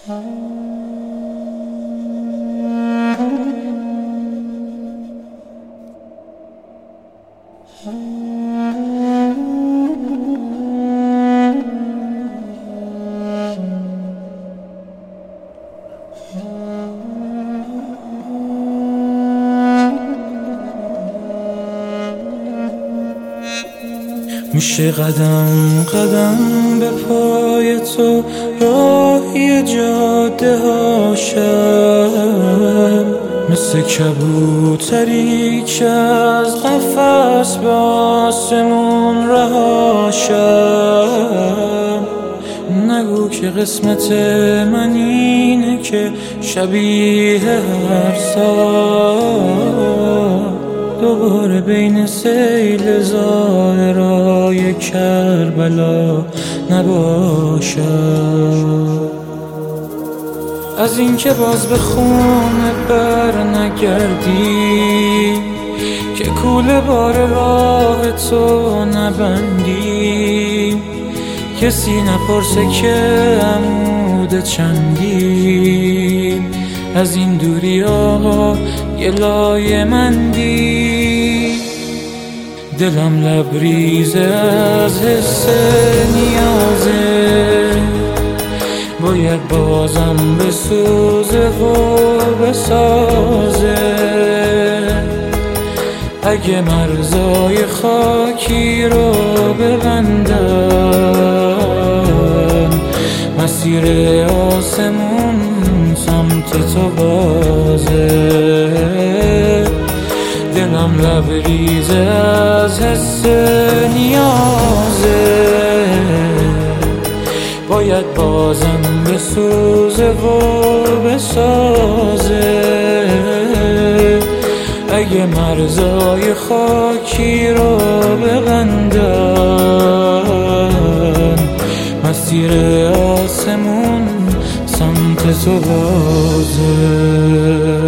میشه قدم قدم به پای تو راهی جاده ها شم، مثل کبوتری که از قفس به آسمون رها شم. نگو که قسمت من اینه که شبیه هر سال دوباره بین سیل ظاهرای کربلا نباشم. از این که باز به خونه بر نگردی، که کوله بار راه تو نبندی، کسی نپرسه که عمود چندی، از این دوری آقا یه لایه مندی. دلم لبریزه از حس نیازه، باید بازم بسوزه و بسازه. اگه مرزای خاکی رو ببندن، مسیر آسمون سمت تو بازه. دلم لبریزه از حس نیازه، باید بازم بسوزه و بسازه. اگه مرزای خاکی رو ببندن، مسیر آسمون سمت تو بازه.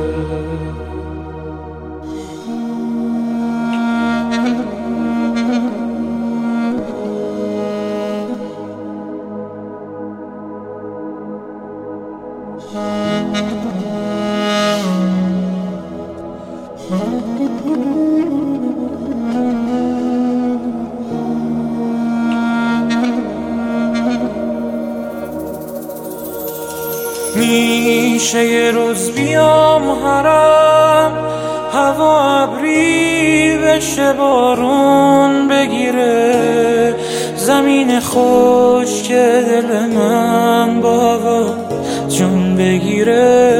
میشه یه روز بیام حرم، هوا ابری بشه بارون بگیره، زمین خشک دل من با هوا جون بگیره.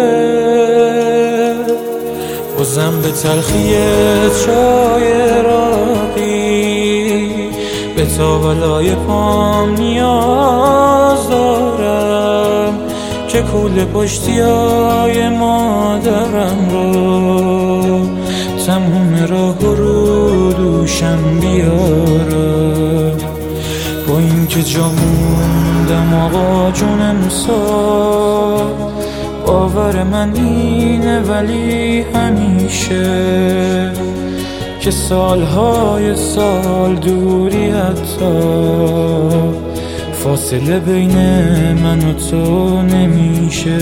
بازم به تلخی چای راقی، به تاولای پام نیاز دارم، که کوله پشتیای مادرم رو تموم راه رو دوشم بیارم. با این که جا موندم آقا جون امسال، باور من اینه ولی همیشه که سالهای سال دوری حتی فاصله بین من و تو نمیشه.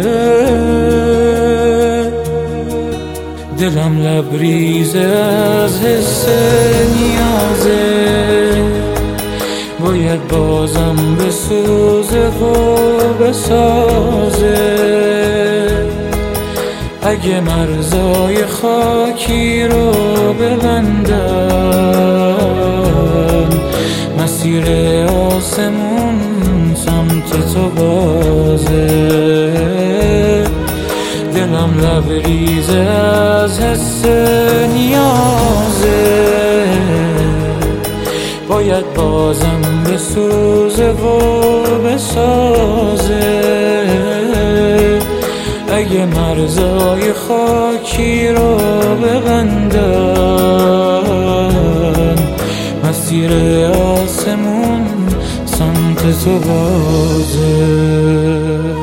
دلم لبریزه از حس نیازه، باید بازم بسوزه و بسازه. اگه مرزای خاکی رو ببندن، مسیر آسمون سمت تو بازه. دلم لبریزه از حس نیازه، باید بازم بسوزه و بسازه. اگه مرزای خاکی رو ببندن، مسیر آسمون سمت تو بازه.